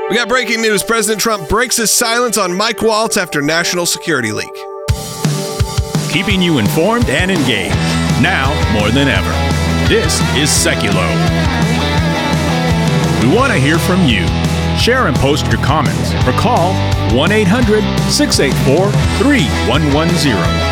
We got breaking news. President Trump breaks his silence on Mike Waltz after national security leak. Keeping you informed and engaged, now more than ever. This is Seculo. We want to hear from you. Share and post your comments or call 1-800-684-3110.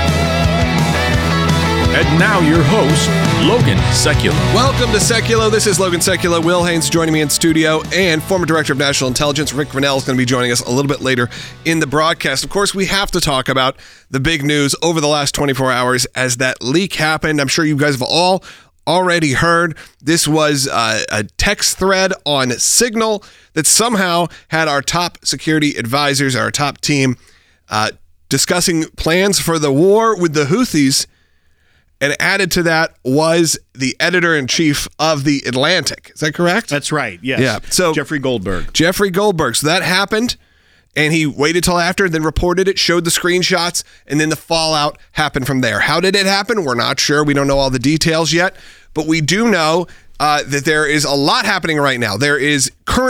And now your host, Logan Seculo. Welcome to Seculo. This is Logan Seculo. Will Haynes joining me in studio, and former Director of National Intelligence, Rick Grenell, is going to be joining us a little bit later in the broadcast. Of course, we have to talk about the big news over the last 24 hours as that leak happened. I'm sure you guys have all already heard. This was a text thread on Signal that somehow had our top security advisors, our top team, discussing plans for the war with the Houthis. And added to that was the editor-in-chief of The Atlantic. Is that correct? That's right, yes. Yeah. So Jeffrey Goldberg. So that happened, and he waited till after, then reported it, showed the screenshots, and then the fallout happened from there. How did it happen? We're not sure. We don't know all the details yet, but we do know that there is a lot happening right now. There is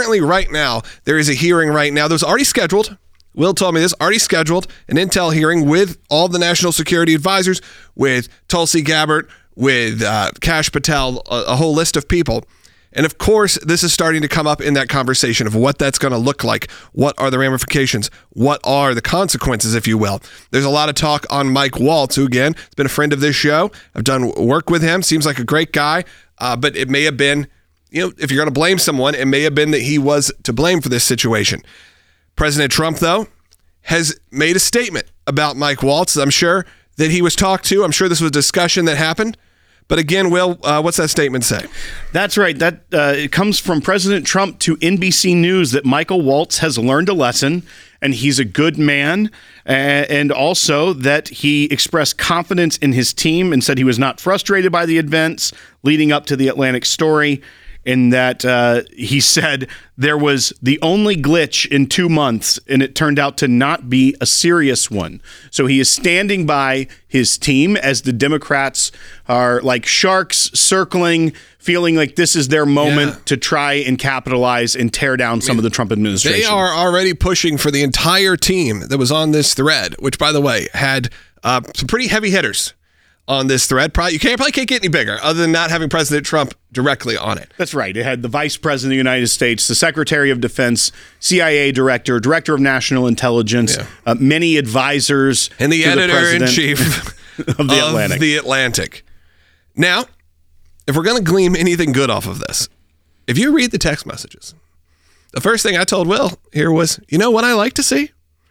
a hearing right now that was already scheduled. Will told me this, already scheduled an intel hearing with all the national security advisors, with Tulsi Gabbard, with Kash Patel, a whole list of people. And of course, this is starting to come up in that conversation of what that's going to look like. What are the ramifications? What are the consequences, if you will? There's a lot of talk on Mike Waltz, who, again, has been a friend of this show. I've done work with him. Seems like a great guy. But it may have been, if you're going to blame someone, it may have been that he was to blame for this situation. President Trump, though, has made a statement about Mike Waltz. I'm sure that he was talked to. I'm sure this was a discussion that happened. But again, Will, what's that statement say? That's right. That it comes from President Trump to NBC News that Michael Waltz has learned a lesson and he's a good man, and also that he expressed confidence in his team and said he was not frustrated by the events leading up to the Atlantic story, in that he said there was the only glitch in 2 months, and it turned out to not be a serious one. So he is standing by his team as the Democrats are like sharks circling, feeling like this is their moment to try and capitalize and tear down some of the Trump administration. They are already pushing for the entire team that was on this thread, which, by the way, had some pretty heavy hitters on this thread. You probably can't get any bigger other than not having President Trump directly on it. That's right. It had the Vice President of the United States, the Secretary of Defense, CIA Director, Director of National Intelligence, many advisors, and the editor-in-chief of the Atlantic. Now, if we're going to glean anything good off of this, if you read the text messages, the first thing I told Will here was, you know what I like to see?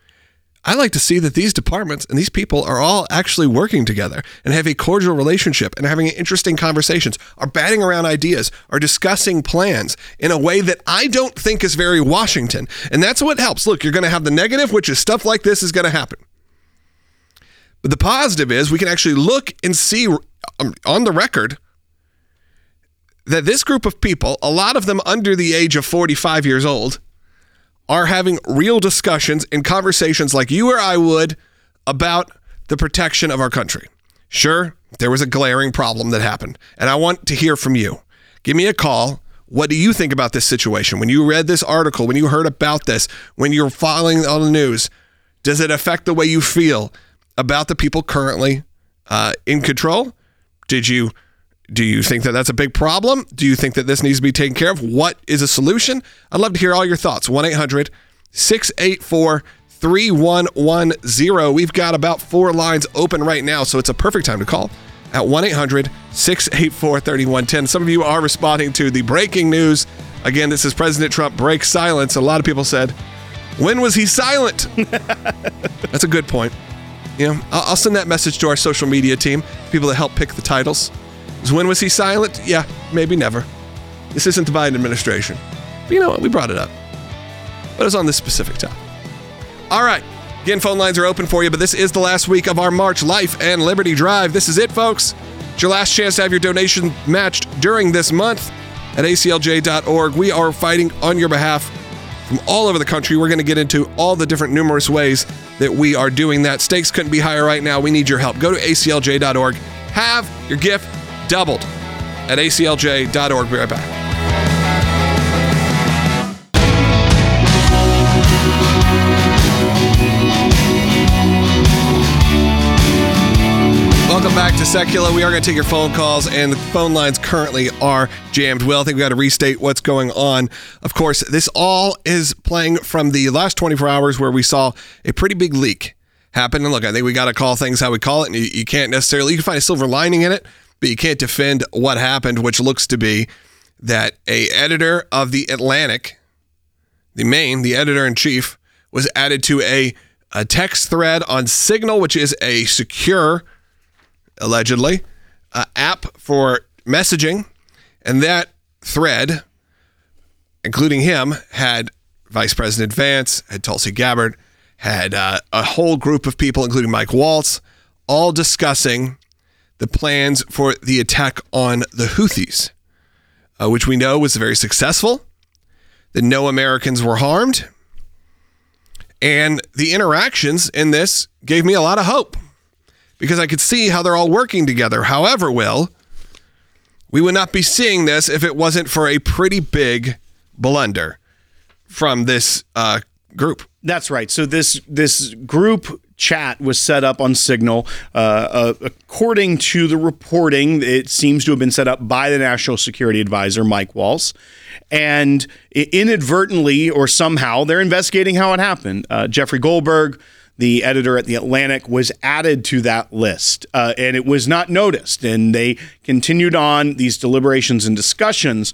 I like to see that these departments and these people are all actually working together and have a cordial relationship and having interesting conversations, are batting around ideas, are discussing plans in a way that I don't think is very Washington. And that's what helps. Look, you're going to have the negative, which is stuff like this is going to happen. But the positive is we can actually look and see on the record that this group of people, a lot of them under the age of 45 years old, are having real discussions and conversations like you or I would about the protection of our country. Sure, there was a glaring problem that happened, and I want to hear from you. Give me a call. What do you think about this situation? When you read this article, when you heard about this, when you're following on the news, does it affect the way you feel about the people currently in control? Do you think that that's a big problem? Do you think that this needs to be taken care of? What is a solution? I'd love to hear all your thoughts. 1-800-684-3110. We've got about 4 lines open right now, so it's a perfect time to call at 1-800-684-3110. Some of you are responding to the breaking news. Again, this is President Trump breaks silence. A lot of people said, when was he silent? That's a good point. I'll send that message to our social media team, people that help pick the titles. When was he silent? Yeah, maybe never. This isn't the Biden administration. But you know what? We brought it up. But it's on this specific topic. All right. Again, phone lines are open for you, but this is the last week of our March Life and Liberty Drive. This is it, folks. It's your last chance to have your donation matched during this month at aclj.org. We are fighting on your behalf from all over the country. We're going to get into all the different numerous ways that we are doing that. Stakes couldn't be higher right now. We need your help. Go to aclj.org. Have your gift doubled at aclj.org. Be right back. Secula. We are going to take your phone calls, and the phone lines currently are jammed. Will, I think we got to restate what's going on. Of course, this all is playing from the last 24 hours where we saw a pretty big leak happen. And look, I think we got to call things how we call it, and you can't necessarily, you can find a silver lining in it, but you can't defend what happened, which looks to be that a editor of the Atlantic, the editor-in-chief, was added to a text thread on Signal, which is a secure, allegedly, app for messaging. And that thread, including him, had Vice President Vance, had Tulsi Gabbard, had a whole group of people, including Mike Waltz, all discussing the plans for the attack on the Houthis, which we know was very successful, that no Americans were harmed. And the interactions in this gave me a lot of hope because I could see how they're all working together. However, Will, we would not be seeing this if it wasn't for a pretty big blunder from this group. That's right. So this group chat was set up on Signal. According to the reporting, it seems to have been set up by the National Security Advisor, Mike Waltz. And inadvertently or somehow, they're investigating how it happened. Jeffrey Goldberg, the editor at The Atlantic, was added to that list, and it was not noticed. And they continued on these deliberations and discussions.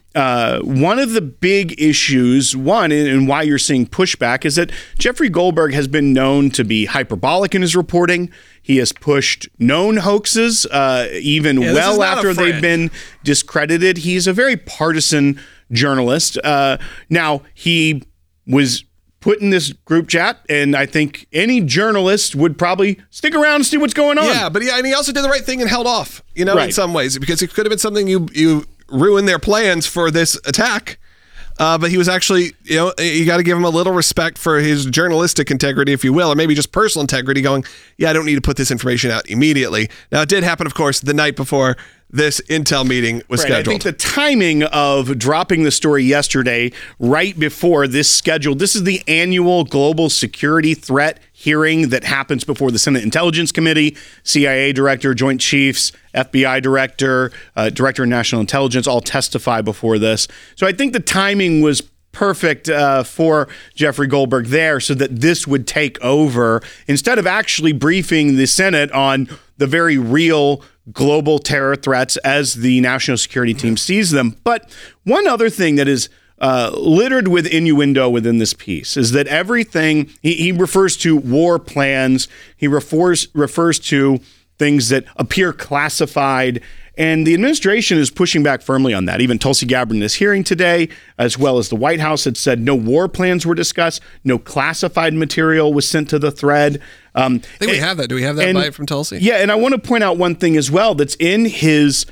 One of the big issues, and why you're seeing pushback, is that Jeffrey Goldberg has been known to be hyperbolic in his reporting. He has pushed known hoaxes, even well after they've been discredited. He's a very partisan journalist. Now, he was put in this group chat, and I think any journalist would probably stick around and see what's going on. Yeah, but and he also did the right thing and held off, in some ways, because it could have been something you ruined their plans for this attack. But he was actually, you got to give him a little respect for his journalistic integrity, if you will, or maybe just personal integrity, going, I don't need to put this information out immediately. Now, it did happen, of course, the night before this Intel meeting was scheduled. I think the timing of dropping the story yesterday, right before this scheduled, this is the annual global security threat hearing that happens before the Senate Intelligence Committee, CIA Director, Joint Chiefs, FBI Director, Director of National Intelligence all testify before this. So I think the timing was perfect for Jeffrey Goldberg there so that this would take over instead of actually briefing the Senate on the very real global terror threats as the national security team sees them. But one other thing that is littered with innuendo within this piece is that everything, he refers to war plans, he refers to things that appear classified, and the administration is pushing back firmly on that. Even Tulsi Gabbard in this hearing today, as well as the White House, had said no war plans were discussed, no classified material was sent to the thread. I think we have that. Do we have that bite from Tulsi? Yeah, and I want to point out one thing as well that's in his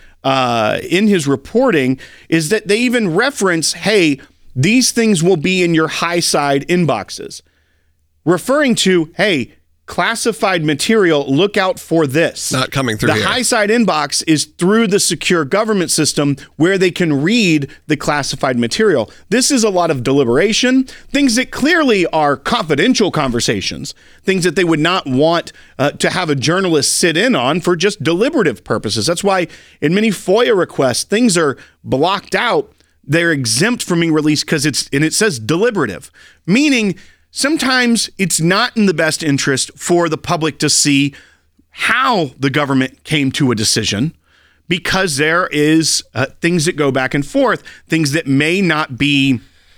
reporting is that they even reference, hey, these things will be in your high side inboxes, referring to, hey, classified material, look out for this. Not coming through the high side inbox is through the secure government system where they can read the classified material. This is a lot of deliberation, things that clearly are confidential conversations, things that they would not want to have a journalist sit in on for just deliberative purposes. That's why in many FOIA requests, things are blocked out. They're exempt from being released because it says deliberative, meaning sometimes it's not in the best interest for the public to see how the government came to a decision because there is things that go back and forth, things that may not be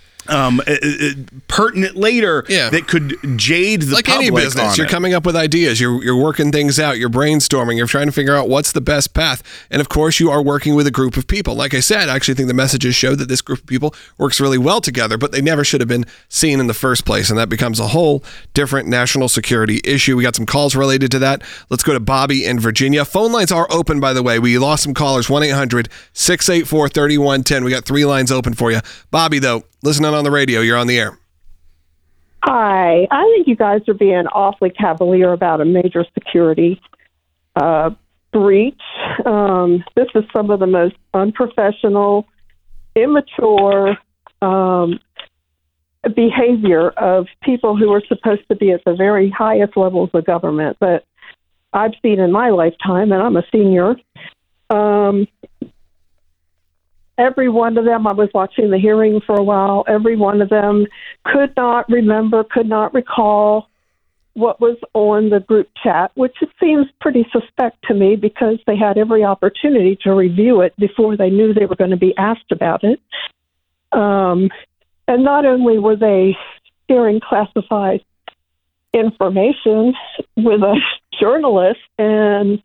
pertinent later that could jade the like public. Like any business, you're coming up with ideas, you're working things out, you're brainstorming, you're trying to figure out what's the best path. And of course, you are working with a group of people. Like I said, I actually think the messages show that this group of people works really well together, but they never should have been seen in the first place. And that becomes a whole different national security issue. We got some calls related to that. Let's go to Bobby in Virginia. Phone lines are open, by the way. We lost some callers, 1-800-684-3110. We got 3 lines open for you. Bobby, though, listening on the radio, you're on the air. Hi. I think you guys are being awfully cavalier about a major security breach. This is some of the most unprofessional, immature behavior of people who are supposed to be at the very highest levels of government. But I've seen in my lifetime, and I'm a senior. Every one of them, I was watching the hearing for a while, every one of them could not remember, could not recall what was on the group chat, which it seems pretty suspect to me because they had every opportunity to review it before they knew they were going to be asked about it. And not only were they sharing classified information with a journalist, and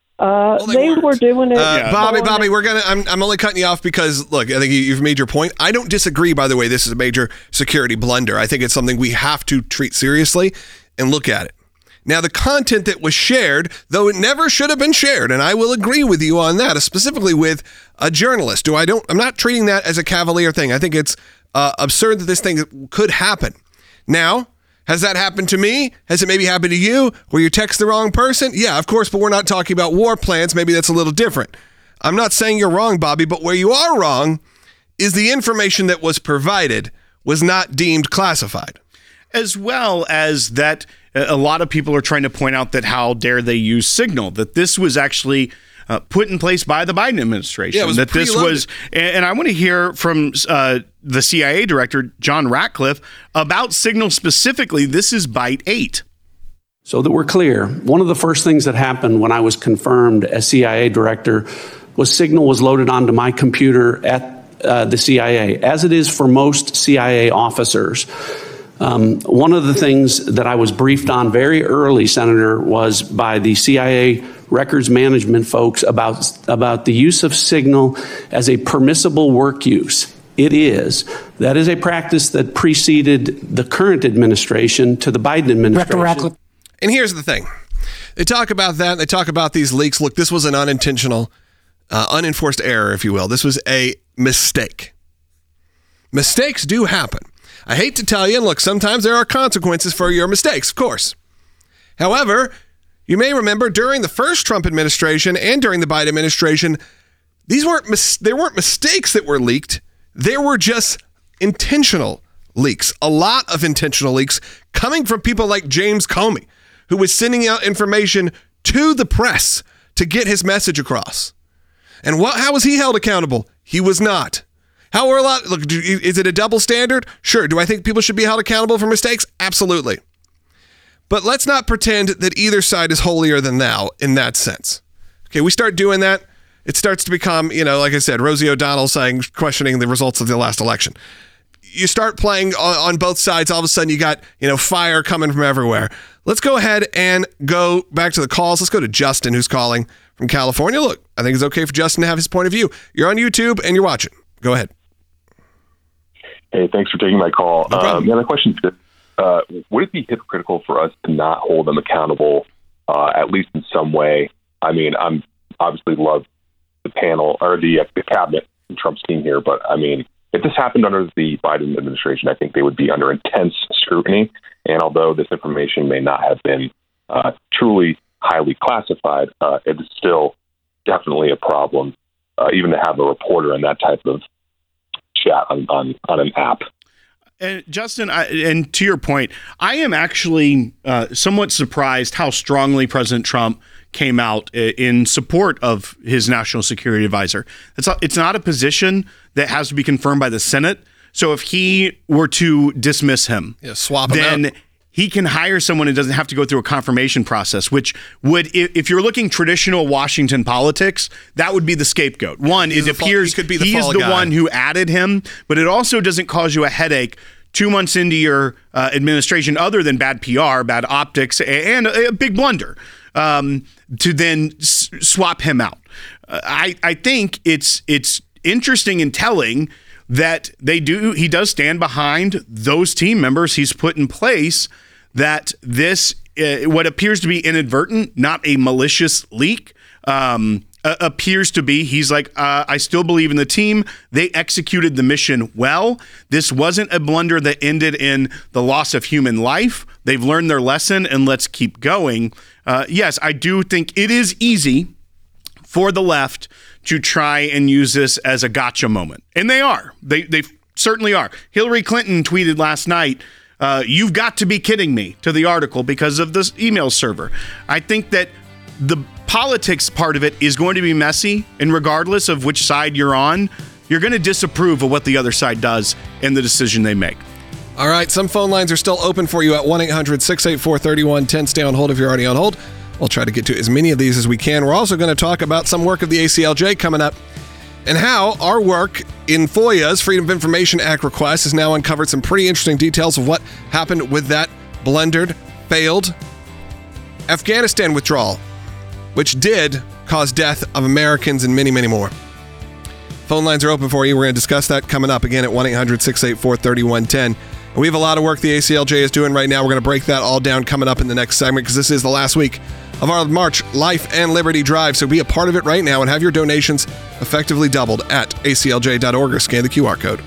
they were doing it. Bobby, I'm only cutting you off because, look, I think you've made your point. I don't disagree, by the way, this is a major security blunder. I think it's something we have to treat seriously and look at it. Now, the content that was shared, though it never should have been shared, and I will agree with you on that, specifically with a journalist. I'm not treating that as a cavalier thing. I think it's absurd that this thing could happen. Now, has that happened to me? Has it maybe happened to you where you text the wrong person? Yeah, of course, but we're not talking about war plans. Maybe that's a little different. I'm not saying you're wrong, Bobby, but where you are wrong is the information that was provided was not deemed classified. As well as that, a lot of people are trying to point out that how dare they use Signal, that this was actually put in place by the Biden administration. Yeah, it was that preloaded. This was, and I want to hear from the CIA director, John Ratcliffe, about Signal specifically. This is Byte 8. So that we're clear, one of the first things that happened when I was confirmed as CIA director was Signal was loaded onto my computer at the CIA, as it is for most CIA officers. One of the things that I was briefed on very early, Senator, was by the CIA records management folks about the use of Signal as a permissible work use. It is. That is a practice that preceded the current administration to the Biden administration. And here's the thing. They talk about that. They talk about these leaks. Look, this was an unintentional, unenforced error, if you will. This was a mistake. Mistakes do happen. I hate to tell you, and look, sometimes there are consequences for your mistakes, of course. However, you may remember during the first Trump administration and during the Biden administration, there weren't mistakes that were leaked. There were just intentional leaks, a lot of intentional leaks coming from people like James Comey, who was sending out information to the press to get his message across. And how was he held accountable? He was not. Look, is it a double standard? Sure. Do I think people should be held accountable for mistakes? Absolutely. But let's not pretend that either side is holier than thou in that sense. Okay, we start doing that, it starts to become, like I said, Rosie O'Donnell questioning the results of the last election. You start playing on both sides, all of a sudden you got, fire coming from everywhere. Let's go ahead and go back to the calls. Let's go to Justin, who's calling from California. Look, I think it's okay for Justin to have his point of view. You're on YouTube and you're watching. Go ahead. Hey, thanks for taking my call. No problem. The question is, would it be hypocritical for us to not hold them accountable, at least in some way? I mean, I'm obviously love the panel or the cabinet and Trump's team here, but I mean, if this happened under the Biden administration, I think they would be under intense scrutiny. And although this information may not have been truly highly classified, it is still definitely a problem, even to have a reporter in that type of chat on an app. And Justin, and to your point, I am actually somewhat surprised how strongly President Trump came out in support of his national security advisor. It's not a position that has to be confirmed by the Senate. So if he were to dismiss him, swap him out, he can hire someone who doesn't have to go through a confirmation process, which would, if you're looking traditional Washington politics, that would be the scapegoat. One, it appears he is the one who added him, but it also doesn't cause you a headache 2 months into your administration, other than bad PR, bad optics, and a big blunder, to then swap him out. I think it's interesting and telling that he does stand behind those team members he's put in place, that this, what appears to be inadvertent, not a malicious leak, appears to be, he's like, I still believe in the team. They executed the mission well. This wasn't a blunder that ended in the loss of human life. They've learned their lesson, and let's keep going. Yes, I do think it is easy for the left to try and use this as a gotcha moment. And they are. They certainly are. Hillary Clinton tweeted last night, you've got to be kidding me, to the article because of this email server. I think that the politics part of it is going to be messy, and regardless of which side you're on, you're going to disapprove of what the other side does and the decision they make. All right, some phone lines are still open for you at 1-800-684-3110. Stay on hold if you're already on hold. We'll try to get to as many of these as we can. We're also going to talk about some work of the ACLJ coming up and how our work in FOIA's Freedom of Information Act request has now uncovered some pretty interesting details of what happened with that blundered, failed Afghanistan withdrawal, which did cause death of Americans and many, many more. Phone lines are open for you. We're going to discuss that coming up again at 1-800-684-3110. We have a lot of work the ACLJ is doing right now. We're going to break that all down coming up in the next segment because this is the last week of our March Life and Liberty Drive. So be a part of it right now and have your donations effectively doubled at aclj.org or scan the QR code.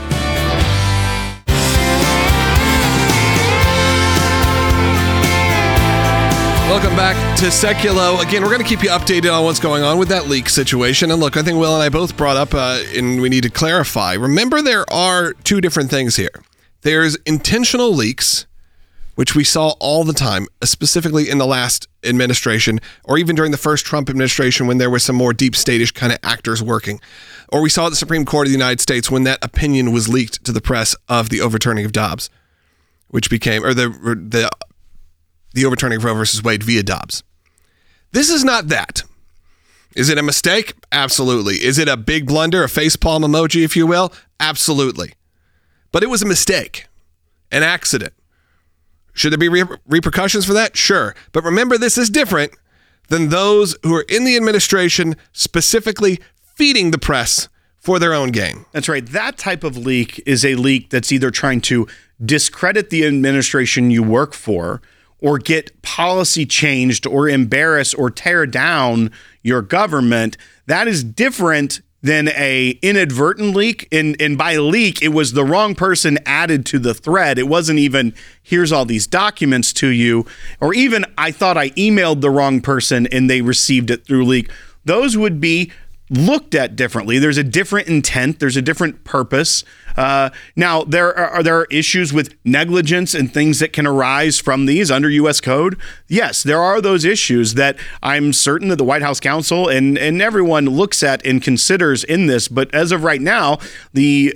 Welcome back to Seculo. Again, we're going to keep you updated on what's going on with that leak situation. And look, I think Will and I both brought up, and we need to clarify. Remember, there are two different things here. There's intentional leaks, which we saw all the time, specifically in the last administration, or even during the first Trump administration when there was some more deep state-ish kind of actors working. Or we saw at the Supreme Court of the United States when that opinion was leaked to the press of the overturning of Dobbs, which became, or the overturning of Roe versus Wade via Dobbs. This is not that. Is it a mistake? Absolutely. Is it a big blunder, a facepalm emoji, if you will? Absolutely. But it was a mistake, an accident. Should there be repercussions for that? Sure. But remember, this is different than those who are in the administration specifically feeding the press for their own gain. That's right. That type of leak is a leak that's either trying to discredit the administration you work for, or get policy changed, or embarrass or tear down your government. That is different than a inadvertent leak. And by leak, it was the wrong person added to the thread. It wasn't even, here's all these documents to you, or even I thought I emailed the wrong person and they received it through leak. Those would be looked at differently. There's a different intent. There's a different purpose. Now, there are issues with negligence and things that can arise from these under U.S. code. Yes, there are those issues that I'm certain that the White House counsel and everyone looks at and considers in this. But as of right now, the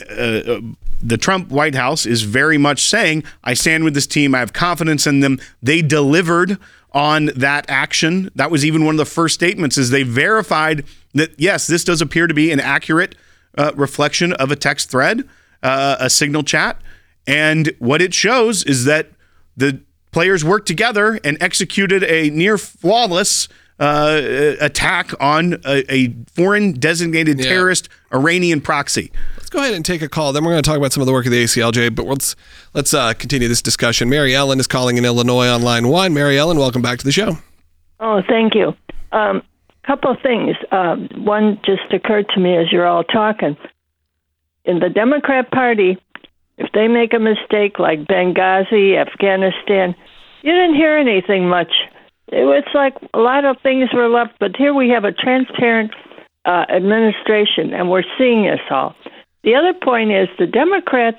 Trump White House is very much saying, I stand with this team. I have confidence in them. They delivered on that action. That was even one of the first statements, is they verified that, yes, this does appear to be an accurate reflection of a text thread, a signal chat. And what it shows is that the players worked together and executed a near flawless attack on a foreign designated terrorist Iranian proxy. Let's go ahead and take a call. Then we're going to talk about some of the work of the ACLJ, but let's continue this discussion. Mary Ellen is calling in Illinois on line 1. Mary Ellen, welcome back to the show. Oh, thank you. Couple of things. One just occurred to me as you're all talking. In the Democrat Party, if they make a mistake like Benghazi, Afghanistan, you didn't hear anything much. It was like a lot of things were left, but here we have a transparent administration, and we're seeing this all. The other point is the Democrats,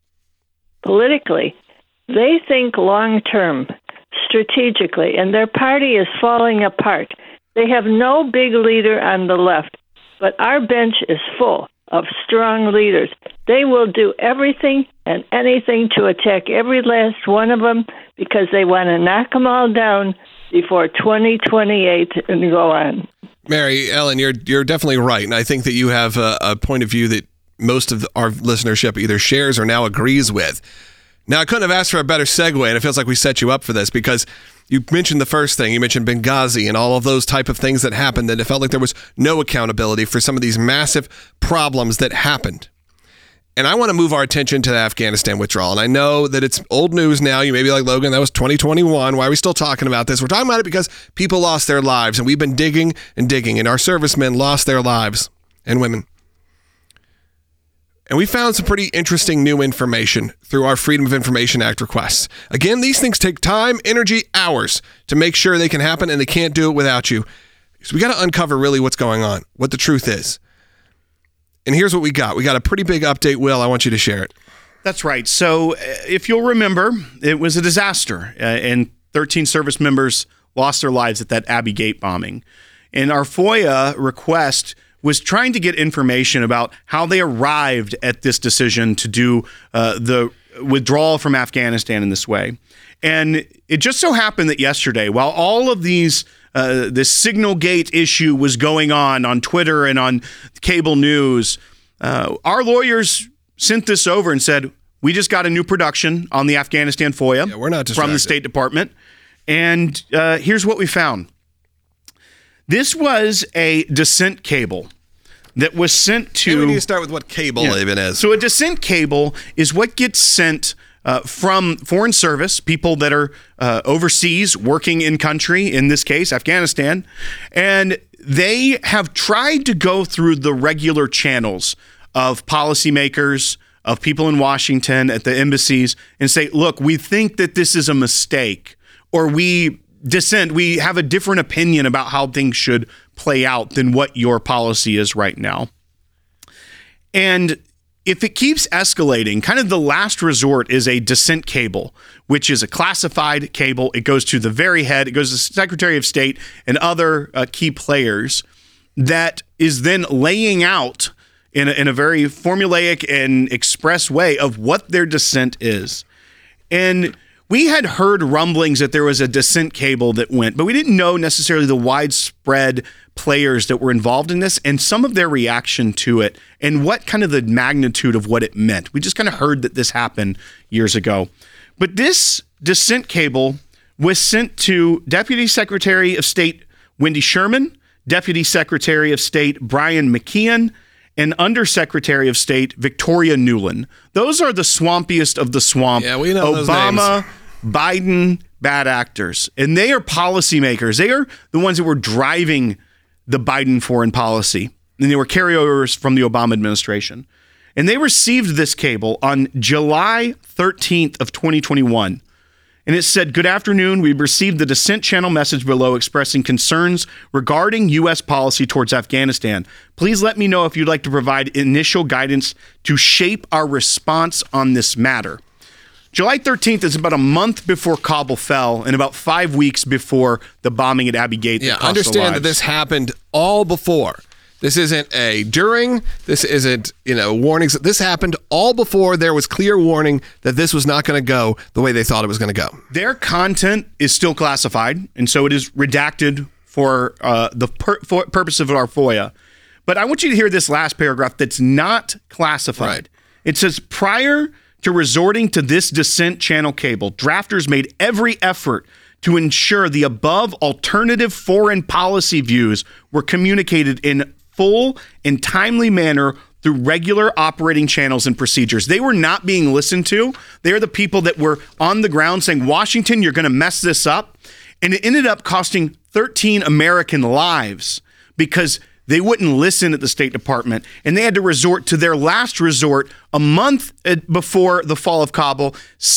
politically, they think long-term, strategically, and their party is falling apart. They have no big leader on the left, but our bench is full of strong leaders. They will do everything and anything to attack every last one of them because they want to knock them all down before 2028 and go on. Mary Ellen, you're definitely right, and I think that you have a point of view that most of our listenership either shares or now agrees with. Now, I couldn't have asked for a better segue, and it feels like we set you up for this because you mentioned the first thing. You mentioned Benghazi and all of those type of things that happened, that it felt like there was no accountability for some of these massive problems that happened. And I want to move our attention to the Afghanistan withdrawal. And I know that it's old news now. You may be like, Logan, that was 2021. Why are we still talking about this? We're talking about it because people lost their lives, and we've been digging and digging, and our servicemen lost their lives, and women. And we found some pretty interesting new information through our Freedom of Information Act requests. Again, these things take time, energy, hours to make sure they can happen, and they can't do it without you. So we got to uncover really what's going on, what the truth is. And here's what we got. We got a pretty big update. Will, I want you to share it. That's right. So if you'll remember, it was a disaster, and 13 service members lost their lives at that Abbey Gate bombing. And our FOIA request was trying to get information about how they arrived at this decision to do the withdrawal from Afghanistan in this way. And it just so happened that yesterday, while all of this Signal Gate issue was going on Twitter and on cable news, our lawyers sent this over and said, we just got a new production on the Afghanistan FOIA we're not distracted. from the State Department. And here's what we found. This was a descent cable that was sent to... Maybe we need to start with what cable even is. So a descent cable is what gets sent from Foreign Service, people that are overseas working in country, in this case, Afghanistan, and they have tried to go through the regular channels of policymakers, of people in Washington at the embassies, and say, look, we think that this is a mistake, or we have a different opinion about how things should play out than what your policy is right now. And if it keeps escalating, kind of the last resort is a descent cable, which is a classified cable. It goes to the very head. It goes to the Secretary of State and other key players that is then laying out in a very formulaic and express way of what their dissent is. And we had heard rumblings that there was a dissent cable that went, but we didn't know necessarily the widespread players that were involved in this and some of their reaction to it and what kind of the magnitude of what it meant. We just kind of heard that this happened years ago. But this dissent cable was sent to Deputy Secretary of State Wendy Sherman, Deputy Secretary of State Brian McKeon, and Undersecretary of State Victoria Nuland. Those are the swampiest of the swamp. Yeah, we know Obama, those names. Biden, bad actors. And they are policymakers. They are the ones that were driving the Biden foreign policy. And they were carryovers from the Obama administration. And they received this cable on July 13th of 2021. And it said, good afternoon. We've received the dissent channel message below expressing concerns regarding U.S. policy towards Afghanistan. Please let me know if you'd like to provide initial guidance to shape our response on this matter. July 13th is about a month before Kabul fell and about 5 weeks before the bombing at Abbey Gate. Yeah, understand that this happened all before. This isn't a during. This isn't, warnings. This happened all before there was clear warning that this was not going to go the way they thought it was going to go. Their content is still classified, and so it is redacted for the purpose of our FOIA. But I want you to hear this last paragraph that's not classified. Right. It says, prior to resorting to this dissent channel cable, drafters made every effort to ensure the above alternative foreign policy views were communicated in full and timely manner through regular operating channels and procedures. They were not being listened to. They're the people that were on the ground saying, Washington, you're going to mess this up. And it ended up costing 13 American lives because they wouldn't listen at the State Department. And they had to resort to their last resort a month before the fall of Kabul,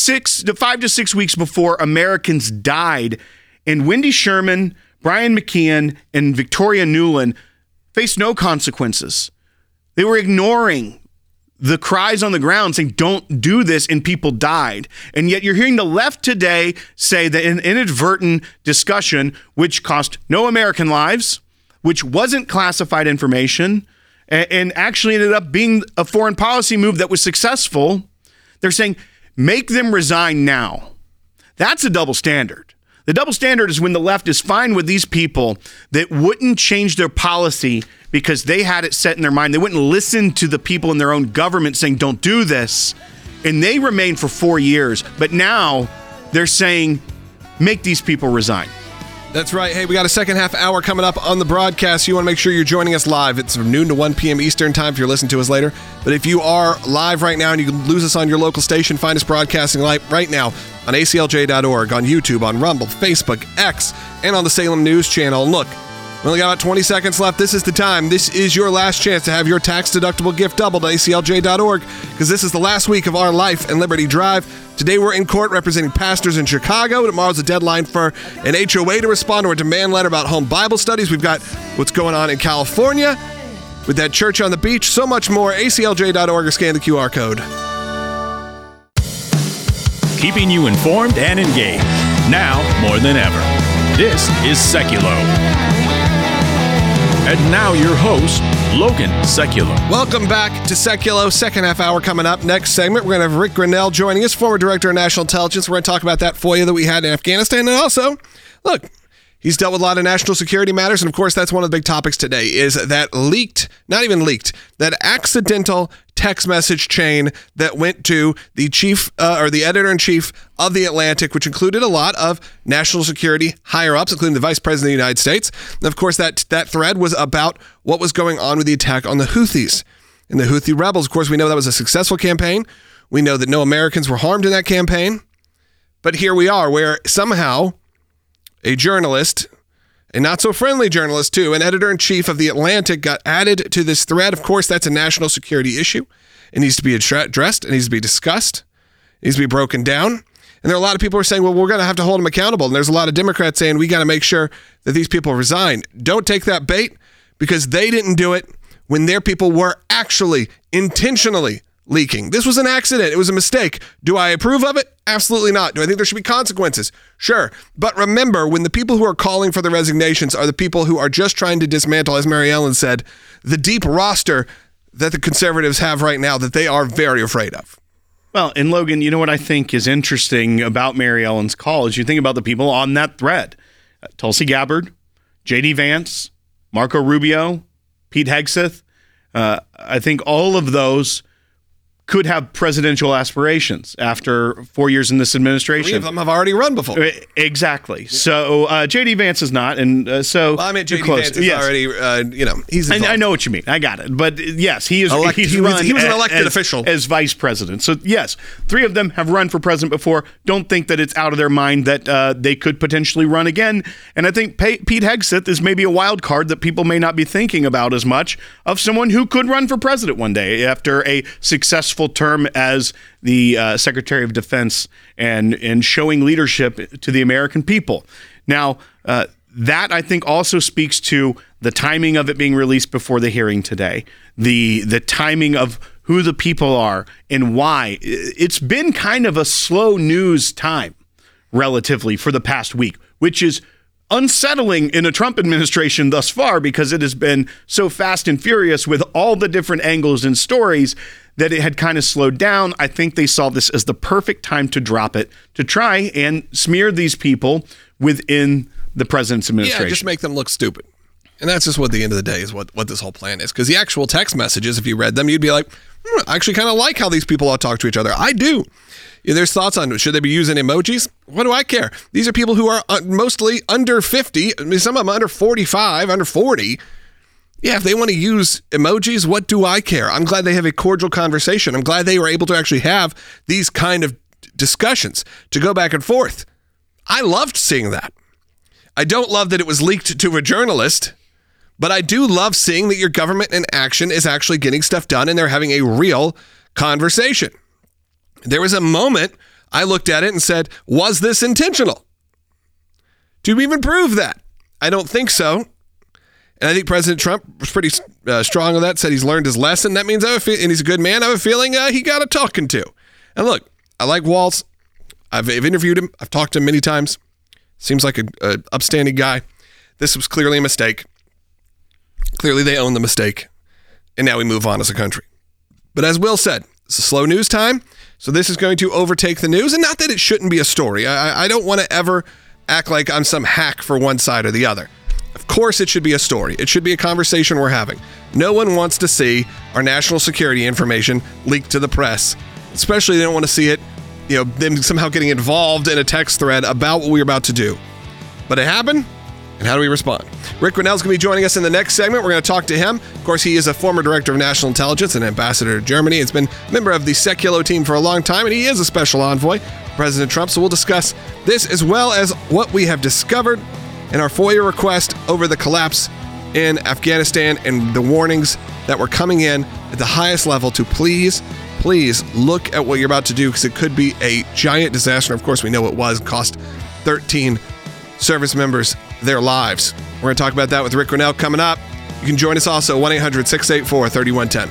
5 to 6 weeks before Americans died. And Wendy Sherman, Brian McKeon, and Victoria Nuland faced no consequences. They were ignoring the cries on the ground saying, don't do this, and people died. And yet you're hearing the left today say that an inadvertent discussion, which cost no American lives, which wasn't classified information, and actually ended up being a foreign policy move that was successful, they're saying, make them resign now. That's a double standard. The double standard is when the left is fine with these people that wouldn't change their policy because they had it set in their mind. They wouldn't listen to the people in their own government saying, don't do this. And they remained for 4 years. But now they're saying, make these people resign. That's right. Hey, we got a second half hour coming up on the broadcast. You want to make sure you're joining us live. It's from noon to 1 p.m. Eastern time if you're listening to us later. But if you are live right now and you can lose us on your local station, find us broadcasting live right now on aclj.org, on YouTube, on Rumble, Facebook, X, and on the Salem News Channel. And look, we only got about 20 seconds left. This is the time. This is your last chance to have your tax-deductible gift doubled at aclj.org because this is the last week of our Life and Liberty Drive. Today we're in court representing pastors in Chicago. Tomorrow's the deadline for an HOA to respond to a demand letter about home Bible studies. We've got what's going on in California with that church on the beach. So much more. aclj.org or scan the QR code. Keeping you informed and engaged, now more than ever. This is Seculo. And now your host, Logan Seculo. Welcome back to Seculo. Second half hour coming up. Next segment, we're going to have Rick Grinnell joining us, former director of national intelligence. We're going to talk about that FOIA that we had in Afghanistan. And also, look, he's dealt with a lot of national security matters. And of course, that's one of the big topics today is that that accidental text message chain that went to the chief or the editor-in-chief of The Atlantic, which included a lot of national security higher-ups, including the Vice President of the United States. And of course, that thread was about what was going on with the attack on the Houthis and the Houthi rebels. Of course, we know that was a successful campaign. We know that no Americans were harmed in that campaign. But here we are, where somehow a journalist, a not-so-friendly journalist, too, an editor-in-chief of The Atlantic, got added to this thread. Of course, that's a national security issue. It needs to be addressed. It needs to be discussed. It needs to be broken down. And there are a lot of people who are saying, well, we're going to have to hold them accountable. And there's a lot of Democrats saying, we got to make sure that these people resign. Don't take that bait, because they didn't do it when their people were actually intentionally leaking. This was an accident. It was a mistake. Do I approve of it? Absolutely not. Do I think there should be consequences? Sure. But remember, when the people who are calling for the resignations are the people who are just trying to dismantle, as Mary Ellen said, the deep roster that the conservatives have right now that they are very afraid of. Well, and Logan, you know what I think is interesting about Mary Ellen's call is you think about the people on that thread. Tulsi Gabbard, J.D. Vance, Marco Rubio, Pete Hegseth. I think all of those could have presidential aspirations after 4 years in this administration. 3 of them have already run before. Exactly. So J.D. Vance is not, and so well, I mean, J.D. Vance is already, he's involved. I know what you mean. I got it. But yes, he is. He was an elected official as vice president. So yes, 3 of them have run for president before. Don't think that it's out of their mind that they could potentially run again. And I think Pete Hegseth is maybe a wild card that people may not be thinking about as much of someone who could run for president one day after a successful term as the Secretary of Defense and showing leadership to the American people. Now, that I think also speaks to the timing of it being released before the hearing today, the timing of who the people are and why. It's been kind of a slow news time relatively for the past week, which is unsettling in a Trump administration thus far because it has been so fast and furious with all the different angles and stories that it had kind of slowed down. I think they saw this as the perfect time to drop it, to try and smear these people within the president's administration. Yeah, just make them look stupid. And that's just what the end of the day is what this whole plan is. Because the actual text messages, if you read them, you'd be like, I actually kind of like how these people all talk to each other. I do. Yeah, there's thoughts on, should they be using emojis? What do I care? These are people who are mostly under 50. I mean, some of them under 45, under 40. Yeah, if they want to use emojis, what do I care? I'm glad they have a cordial conversation. I'm glad they were able to actually have these kind of discussions, to go back and forth. I loved seeing that. I don't love that it was leaked to a journalist, but I do love seeing that your government in action is actually getting stuff done and they're having a real conversation. There was a moment I looked at it and said, was this intentional? Do we even prove that? I don't think so. And I think President Trump was pretty strong on that, said he's learned his lesson. That means, and he's a good man, I have a feeling he got a talking to. And look, I like Waltz. I've interviewed him. I've talked to him many times. Seems like a upstanding guy. This was clearly a mistake. Clearly they own the mistake. And now we move on as a country. But as Will said, it's a slow news time. So this is going to overtake the news. And not that it shouldn't be a story. I don't want to ever act like I'm some hack for one side or the other. Of course it should be a story. It should be a conversation we're having. No one wants to see our national security information leaked to the press. Especially they don't want to see it, them somehow getting involved in a text thread about what we're about to do. But it happened, and how do we respond? Rick Grinnell's going to be joining us in the next segment. We're going to talk to him. Of course, he is a former director of national intelligence and ambassador to Germany. He's been a member of the Seculo team for a long time, and he is a special envoy for President Trump. So we'll discuss this as well as what we have discovered in our FOIA request over the collapse in Afghanistan and the warnings that were coming in at the highest level to please look at what you're about to do, because it could be a giant disaster. Of course, we know it was. Cost 13 service members their lives. We're going to talk about that with Rick Grinnell coming up. You can join us also, 1-800-684-3110.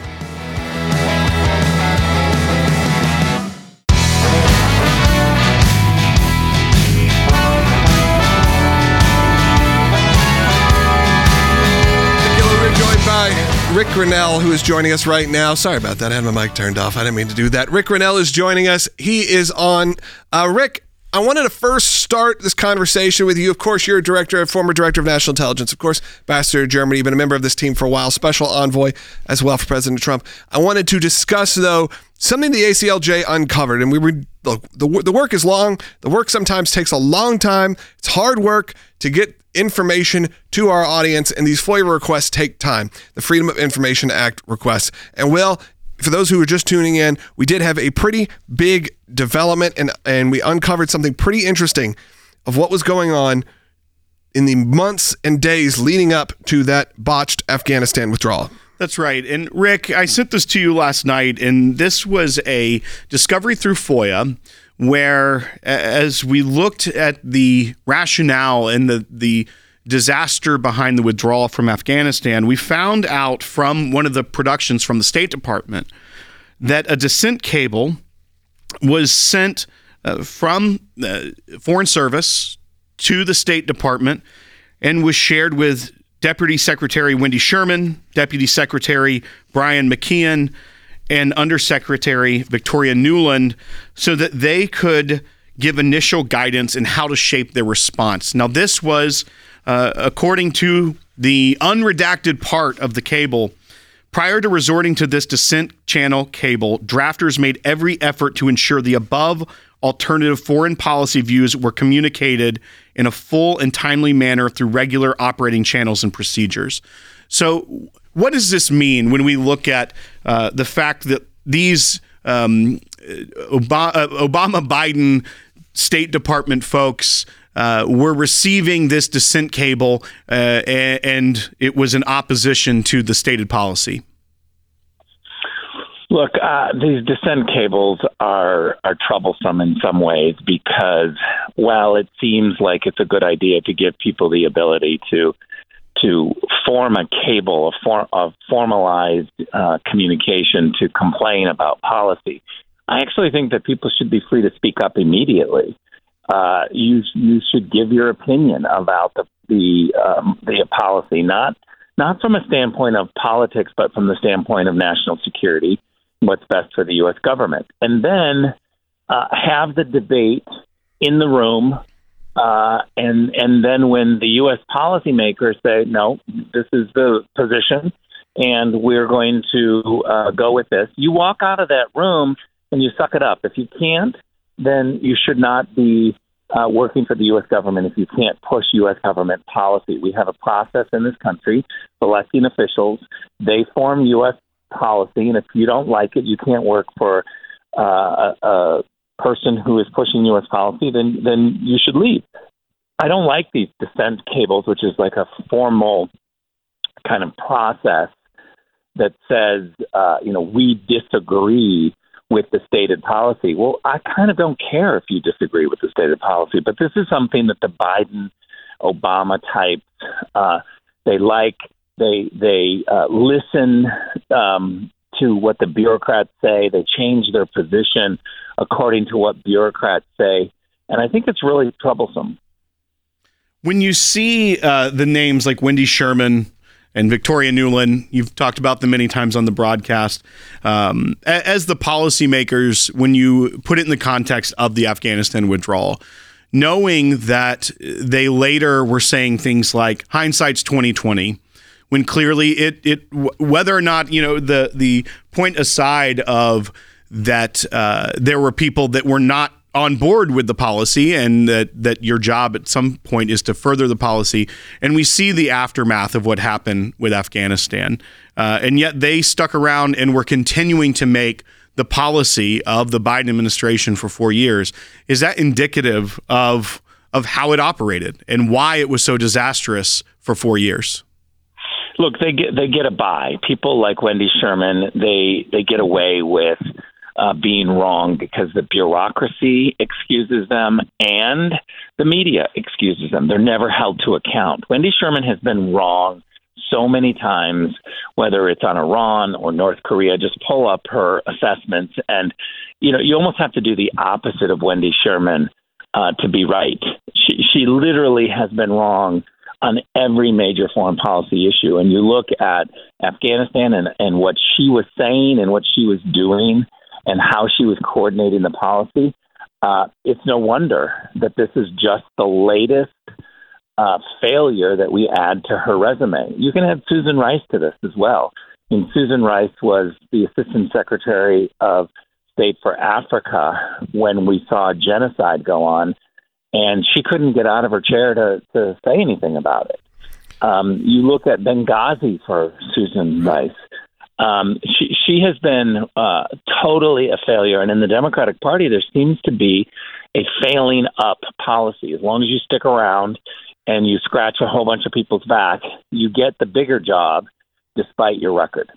Rick Grenell, who is joining us right now. Sorry about that. I had my mic turned off. I didn't mean to do that. Rick Grenell is joining us. He is on. Rick, I wanted to first start this conversation with you. Of course, you're a former director of national intelligence. Of course, Ambassador to Germany. You've been a member of this team for a while, special envoy as well for President Trump. I wanted to discuss, though, something the ACLJ uncovered. And the work is long. The work sometimes takes a long time. It's hard work to get information to our audience, and these FOIA requests take time. The Freedom of Information Act requests. And Will, for those who are just tuning in, we did have a pretty big development, and we uncovered something pretty interesting of what was going on in the months and days leading up to that botched Afghanistan withdrawal. That's right. And Rick, I sent this to you last night, and this was a discovery through FOIA where, as we looked at the rationale and the disaster behind the withdrawal from Afghanistan, we found out from one of the productions from the State Department that a dissent cable was sent from the Foreign Service to the State Department and was shared with Deputy Secretary Wendy Sherman, Deputy Secretary Brian McKeon, and Undersecretary Victoria Nuland, so that they could give initial guidance in how to shape their response. Now, this was, according to the unredacted part of the cable, prior to resorting to this dissent channel cable, drafters made every effort to ensure the above alternative foreign policy views were communicated in a full and timely manner through regular operating channels and procedures. So what does this mean when we look at the fact that these Obama-Biden State Department folks were receiving this dissent cable and it was in opposition to the stated policy? Look, these dissent cables are troublesome in some ways because, while it seems like it's a good idea to give people the ability to form a cable, of formalized communication to complain about policy, I actually think that people should be free to speak up immediately. You should give your opinion about the policy, not from a standpoint of politics, but from the standpoint of national security, what's best for the U.S. government, and then have the debate in the room. And then when the U.S. policymakers say, no, this is the position and we're going to go with this, you walk out of that room and you suck it up. If you can't, then you should not be working for the U.S. government if you can't push U.S. government policy. We have a process in this country, selecting officials. They form U.S. policy, and if you don't like it, you can't work for a person who is pushing U.S. policy, then you should leave. I don't like these dissent cables, which is like a formal kind of process that says, we disagree with the stated policy. Well, I kind of don't care if you disagree with the stated policy, but this is something that the Biden-Obama types, they like. They listen to what the bureaucrats say. They change their position according to what bureaucrats say. And I think it's really troublesome. When you see the names like Wendy Sherman and Victoria Nuland, you've talked about them many times on the broadcast, as the policymakers, when you put it in the context of the Afghanistan withdrawal, knowing that they later were saying things like hindsight's 2020, when clearly it whether or not, the point aside of that there were people that were not on board with the policy and that your job at some point is to further the policy. And we see the aftermath of what happened with Afghanistan. And yet they stuck around and were continuing to make the policy of the Biden administration for 4 years. Is that indicative of how it operated and why it was so disastrous for 4 years? Look, they get a buy. People like Wendy Sherman, they get away with being wrong because the bureaucracy excuses them and the media excuses them. They're never held to account. Wendy Sherman has been wrong so many times, whether it's on Iran or North Korea. Just pull up her assessments, and you almost have to do the opposite of Wendy Sherman to be right. She literally has been wrong on every major foreign policy issue. And you look at Afghanistan and what she was saying and what she was doing and how she was coordinating the policy, it's no wonder that this is just the latest failure that we add to her resume. You can add Susan Rice to this as well. And Susan Rice was the Assistant Secretary of State for Africa when we saw genocide go on, and she couldn't get out of her chair to say anything about it. You look at Benghazi for Susan Rice. She has been totally a failure, and in the Democratic Party, there seems to be a failing up policy. As long as you stick around and you scratch a whole bunch of people's back, you get the bigger job despite your record.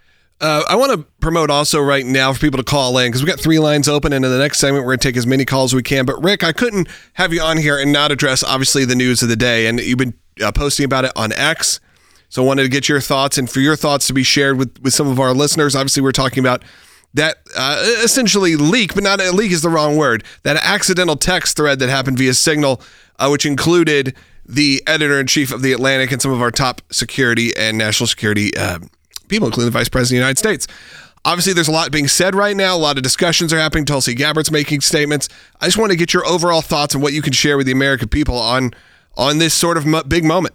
I want to promote also right now for people to call in because we got 3 lines open, and in the next segment, we're going to take as many calls as we can. But Rick, I couldn't have you on here and not address, obviously, the news of the day. And you've been posting about it on X. So I wanted to get your thoughts and for your thoughts to be shared with some of our listeners. Obviously, we're talking about that essentially leak, but not a leak is the wrong word, that accidental text thread that happened via Signal, which included the editor-in-chief of The Atlantic and some of our top security and national security people, including the Vice President of the United States. Obviously, there's a lot being said right now. A lot of discussions are happening. Tulsi Gabbard's making statements. I just want to get your overall thoughts on what you can share with the American people on this sort of big moment.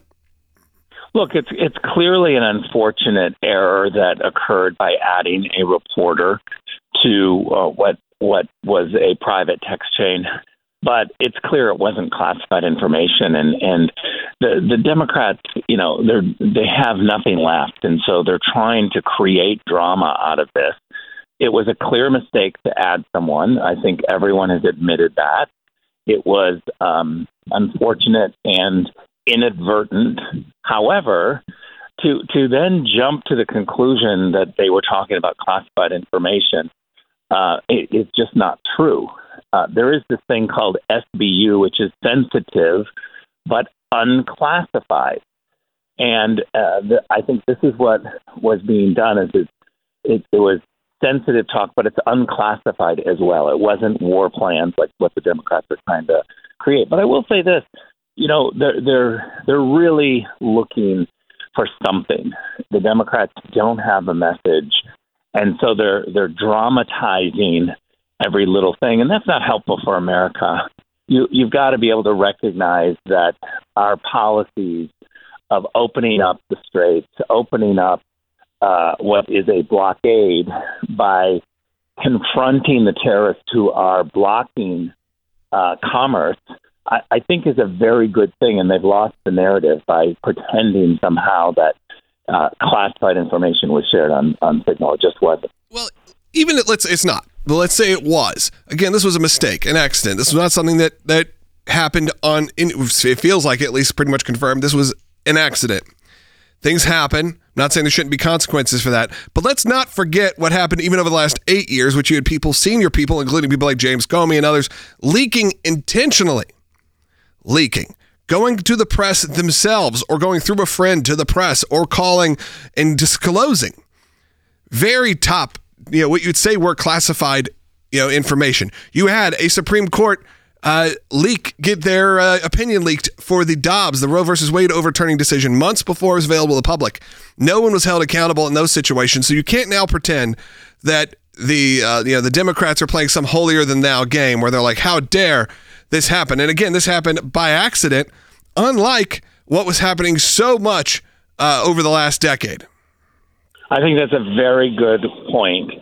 Look, it's clearly an unfortunate error that occurred by adding a reporter to what was a private text chain. But it's clear it wasn't classified information, and the Democrats, they have nothing left, and so they're trying to create drama out of this. It was a clear mistake to add someone. I think everyone has admitted that. It was unfortunate and inadvertent. However, to then jump to the conclusion that they were talking about classified information, it's just not true. There is this thing called SBU, which is sensitive but unclassified. And I think this is what was being done. It was sensitive talk, but it's unclassified as well. It wasn't war plans like what the Democrats are trying to create. But I will say this, they're really looking for something. The Democrats don't have a message, and so they're dramatizing every little thing, and that's not helpful for America. You've got to be able to recognize that our policies of opening up the straits, opening up what is a blockade by confronting the terrorists who are blocking commerce, I think is a very good thing, and they've lost the narrative by pretending somehow that classified information was shared on Signal. It just wasn't. Well, even it's not. But let's say it was. Again, this was a mistake, an accident. This was not something that happened it feels like at least pretty much confirmed. This was an accident. Things happen. I'm not saying there shouldn't be consequences for that. But let's not forget what happened even over the last 8 years, which you had people, senior people, including people like James Comey and others, intentionally leaking. Going to the press themselves or going through a friend to the press or calling and disclosing very top, what you'd say were classified, information. You had a Supreme Court get their opinion leaked for the Dobbs, the Roe versus Wade overturning decision months before it was available to the public. No one was held accountable in those situations. So you can't now pretend that the Democrats are playing some holier than thou game where they're like, how dare this happen? And again, this happened by accident, unlike what was happening so much over the last decade. I think that's a very good point.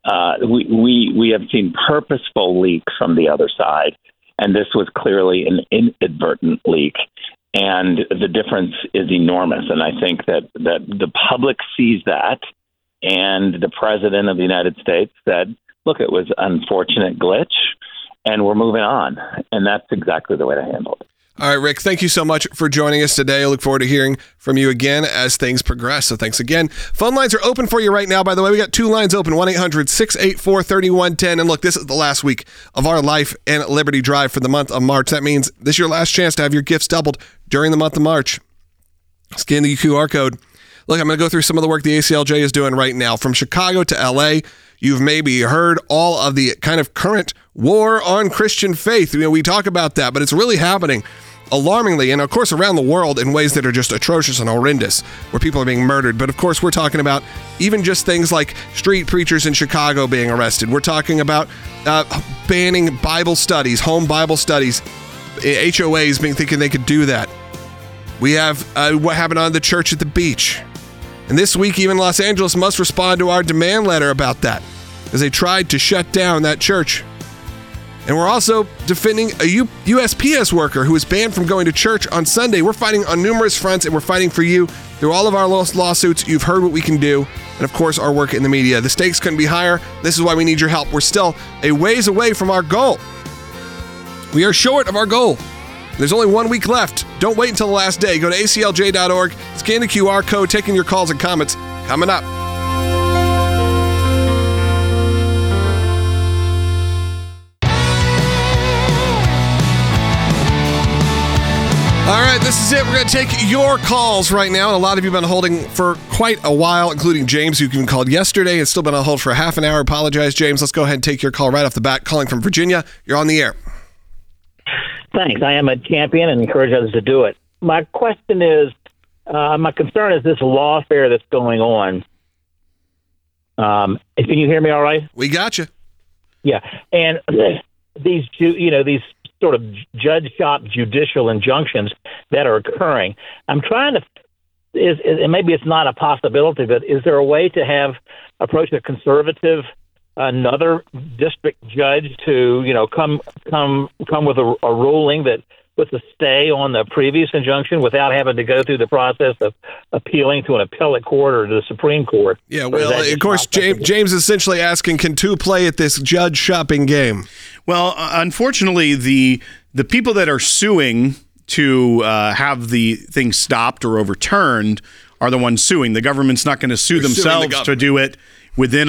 We have seen purposeful leaks from the other side, and this was clearly an inadvertent leak. And the difference is enormous. And I think that the public sees that, and the President of the United States said, look, it was an unfortunate glitch, and we're moving on. And that's exactly the way to handle it. All right, Rick, thank you so much for joining us today. I look forward to hearing from you again as things progress. So thanks again. Phone lines are open for you right now. By the way, we got 2 lines open, 1-800-684-3110. And look, this is the last week of our Life and Liberty Drive for the month of March. That means this is your last chance to have your gifts doubled during the month of March. Scan the QR code. Look, I'm going to go through some of the work the ACLJ is doing right now. From Chicago to LA, you've maybe heard all of the kind of current war on Christian faith. We talk about that, but it's really happening alarmingly, and of course around the world in ways that are just atrocious and horrendous, where people are being murdered. But of course, we're talking about even just things like street preachers in Chicago being arrested. We're talking about banning Bible studies, home Bible studies, HOAs thinking they could do that. We have what happened on the church at the beach. And this week, even Los Angeles must respond to our demand letter about that, as they tried to shut down that church. And we're also defending a USPS worker who was banned from going to church on Sunday. We're fighting on numerous fronts, and we're fighting for you through all of our lawsuits. You've heard what we can do, and of course, our work in the media. The stakes couldn't be higher. This is why we need your help. We're still a ways away from our goal. We are short of our goal. There's only 1 week left. Don't wait until the last day. Go to aclj.org, scan the QR code, taking your calls and comments. Coming up. All right, this is it. We're going to take your calls right now. And a lot of you have been holding for quite a while, including James, who even called yesterday. It's still been on hold for a half an hour. Apologize, James. Let's go ahead and take your call right off the bat. Calling from Virginia. You're on the air. Thanks. I am a champion and encourage others to do it. My question is, my concern is this lawfare that's going on. Can you hear me all right? We got you. Yeah. And these sort of judge shop judicial injunctions that are occurring. I'm trying to, and maybe it's not a possibility, but is there a way to approach a conservative, another district judge to, come with a ruling that puts a stay on the previous injunction without having to go through the process of appealing to an appellate court or to the Supreme Court? Yeah, well, of course, James is essentially asking, can two play at this judge shopping game? Well, unfortunately, the people that are suing to have the thing stopped or overturned are the ones suing. The government's not going to sue themselves to do it within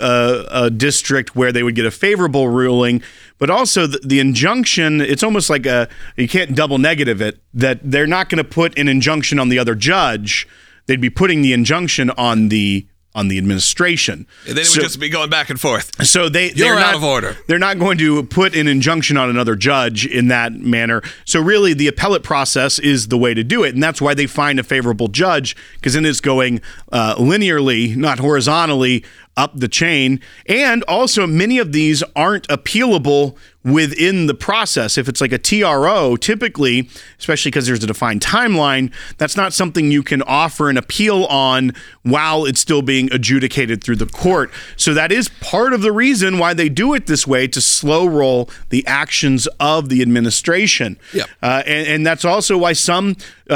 a district where they would get a favorable ruling. But also the injunction, it's almost like you can't double negative it, that they're not going to put an injunction on the other judge. They'd be putting the injunction on the administration. And then it would just be going back and forth. So they're out of order. They're not going to put an injunction on another judge in that manner. So really, the appellate process is the way to do it, and that's why they find a favorable judge, because then it's going linearly, not horizontally, up the chain. And also, many of these aren't appealable within the process. If it's like a TRO, typically, especially because there's a defined timeline, that's not something you can offer an appeal on while it's still being adjudicated through the court. So that is part of the reason why they do it this way, to slow roll the actions of the administration. Yep. And that's also why some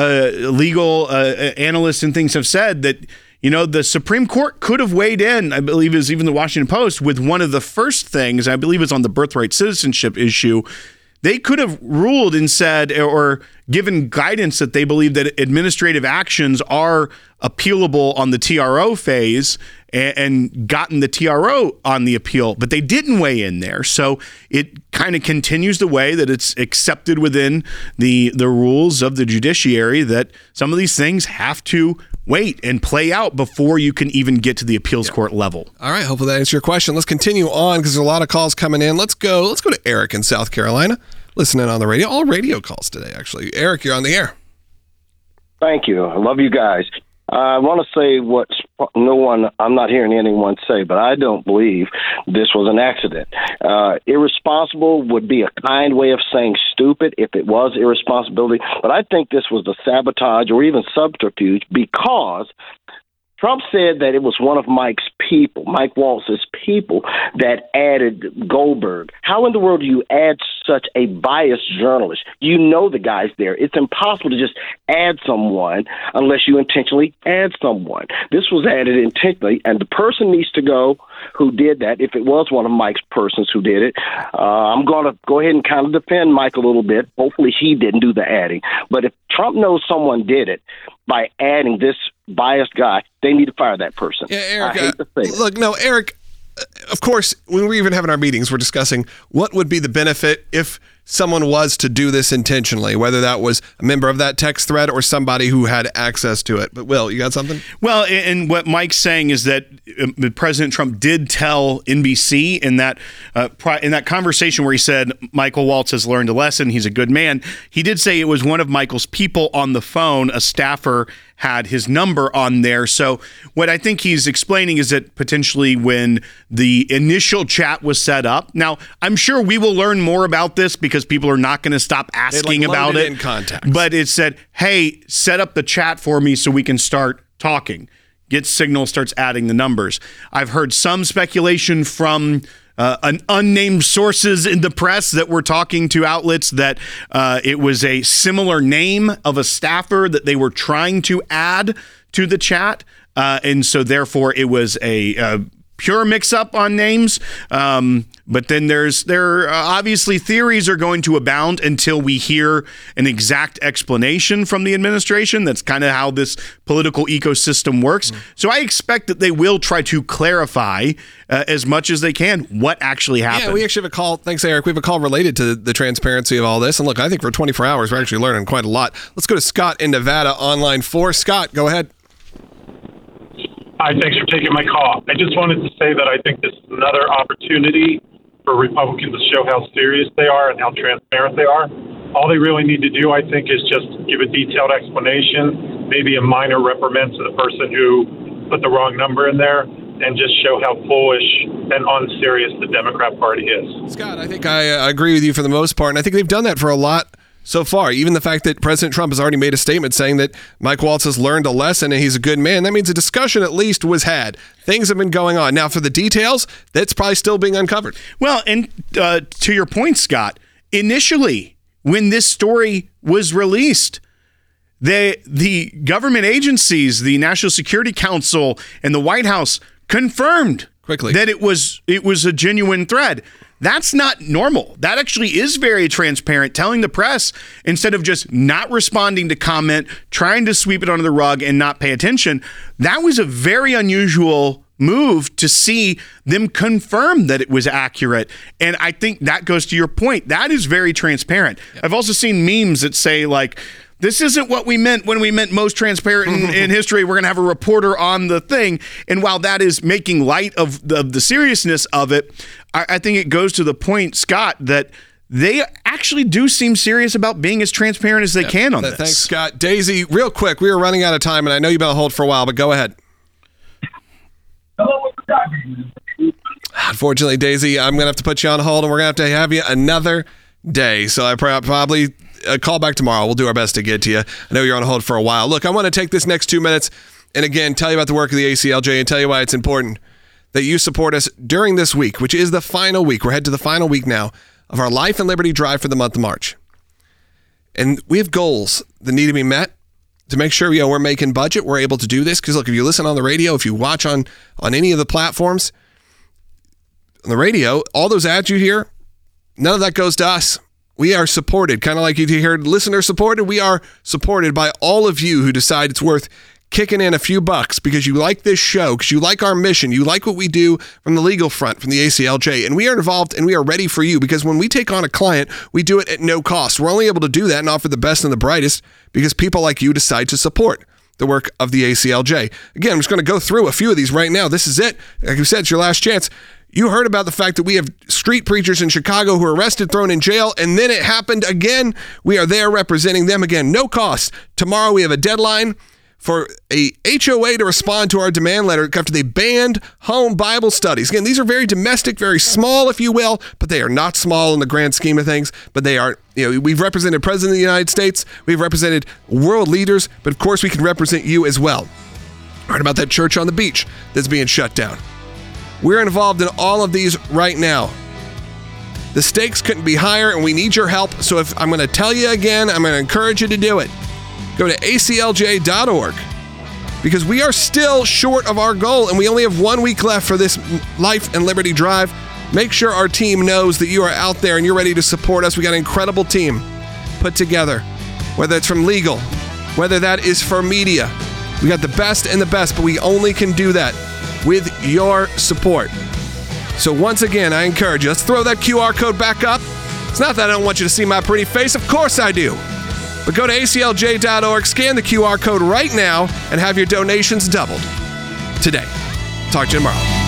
legal analysts and things have said that the Supreme Court could have weighed in, I believe is even the Washington Post, with one of the first things, I believe is on the birthright citizenship issue. They could have ruled and said, or given guidance that they believe that administrative actions are appealable on the TRO phase and gotten the TRO on the appeal, but they didn't weigh in there. So it kind of continues the way that it's accepted within the rules of the judiciary that some of these things have to wait and play out before you can even get to the appeals court level. All right. Hopefully that answers your question. Let's continue on because there's a lot of calls coming in. Let's go to Eric in South Carolina. Listening on the radio. All radio calls today, actually. Eric, you're on the air. Thank you. I love you guys. I want to say what I'm not hearing anyone say, but I don't believe this was an accident. Irresponsible would be a kind way of saying stupid if it was irresponsibility, but I think this was the sabotage or even subterfuge, because Trump said that it was one of Mike Waltz's people, that added Goldberg. How in the world do you add such a biased journalist? You know the guy's there. It's impossible to just add someone unless you intentionally add someone. This was added intentionally, and the person needs to go who did that, if it was one of Mike's persons who did it. I'm going to go ahead and kind of defend Mike a little bit. Hopefully he didn't do the adding. But if Trump knows someone did it by adding this biased guy, they need to fire that person. Yeah, Eric, I hate to say it. Look, no, Eric, of course, when we're even having our meetings, we're discussing what would be the benefit if someone was to do this intentionally, whether that was a member of that text thread or somebody who had access to it. But Will, you got something? Well, and what Mike's saying is that President Trump did tell NBC in that conversation where he said Michael Waltz has learned a lesson. He's a good man. He did say it was one of Michael's people on the phone. A staffer had his number on there. So what I think he's explaining is that potentially when the initial chat was set up, now I'm sure we will learn more about this because people are not going to stop asking about it. In context. But it said, hey, set up the chat for me so we can start talking. Get Signal, starts adding the numbers. I've heard some speculation from unnamed sources in the press that were talking to outlets that it was a similar name of a staffer that they were trying to add to the chat. And so therefore it was a pure mix-up on names. But then there obviously theories are going to abound until we hear an exact explanation from the administration. That's kind of how this political ecosystem works. Mm-hmm. So I expect that they will try to clarify as much as they can what actually happened. Yeah, we actually have a call. Thanks, Eric. We have a call related to the transparency of all this. And look, I think for 24 hours, we're actually learning quite a lot. Let's go to Scott in Nevada on line 4. Scott, go ahead. Hi, thanks for taking my call. I just wanted to say that I think this is another opportunity for Republicans to show how serious they are and how transparent they are. All they really need to do, I think, is just give a detailed explanation, maybe a minor reprimand to the person who put the wrong number in there, and just show how foolish and unserious the Democrat Party is. Scott, I think I agree with you for the most part, and I think they've done that for a lot so far. Even the fact that President Trump has already made a statement saying that Mike Waltz has learned a lesson and he's a good man, that means a discussion at least was had. Things have been going on. Now, for the details, that's probably still being uncovered. Well, and to your point, Scott, initially, when this story was released, the government agencies, the National Security Council and the White House confirmed quickly that it was a genuine thread. That's not normal. That actually is very transparent, telling the press instead of just not responding to comment, trying to sweep it under the rug and not pay attention. That was a very unusual move to see them confirm that it was accurate. And I think that goes to your point. That is very transparent. Yep. I've also seen memes that say, like, this isn't what we meant when we meant most transparent in history. We're going to have a reporter on the thing. And while that is making light of the seriousness of it, I think it goes to the point, Scott, that they actually do seem serious about being as transparent as they can on this. Thanks, Scott. Daisy, real quick, we are running out of time, and I know you've been on hold for a while, but go ahead. Unfortunately, Daisy, I'm going to have to put you on hold, and we're going to have you another day. So I probably call back tomorrow. We'll do our best to get to you. I know you're on hold for a while. Look, I want to take this next 2 minutes and again tell you about the work of the ACLJ and tell you why it's important that you support us during this week, which is the final week. We're headed to the final week now of our Life and Liberty Drive for the month of March. And we have goals that need to be met to make sure we're making budget. We're able to do this because, look, if you listen on the radio, if you watch on any of the platforms on the radio, all those ads you hear, none of that goes to us. We are supported, kind of like you hear listener supported. We are supported by all of you who decide it's worth kicking in a few bucks because you like this show, because you like our mission, you like what we do from the legal front, from the ACLJ, and we are involved and we are ready for you because when we take on a client, we do it at no cost. We're only able to do that and offer the best and the brightest because people like you decide to support the work of the ACLJ. Again, I'm just going to go through a few of these right now. This is it. Like you said, it's your last chance. You heard about the fact that we have street preachers in Chicago who are arrested, thrown in jail, and then it happened again. We are there representing them again. No cost. Tomorrow we have a deadline for a HOA to respond to our demand letter after they banned home Bible studies. Again, these are very domestic, very small, if you will, but they are not small in the grand scheme of things. But they are, we've represented President of the United States. We've represented world leaders, but of course we can represent you as well. Heard about that church on the beach that's being shut down. We're involved in all of these right now. The stakes couldn't be higher, and we need your help. So if I'm going to tell you again, I'm going to encourage you to do it. Go to aclj.org because we are still short of our goal, and we only have 1 week left for this Life and Liberty Drive. Make sure our team knows that you are out there and you're ready to support us. We got an incredible team put together, whether it's from legal, whether that is for media. We got the best and the best, but we only can do that with your support. So once again, I encourage you, let's throw that QR code back up. It's not that I don't want you to see my pretty face. Of course I do. But go to aclj.org, scan the QR code right now, and have your donations doubled today. Talk to you tomorrow.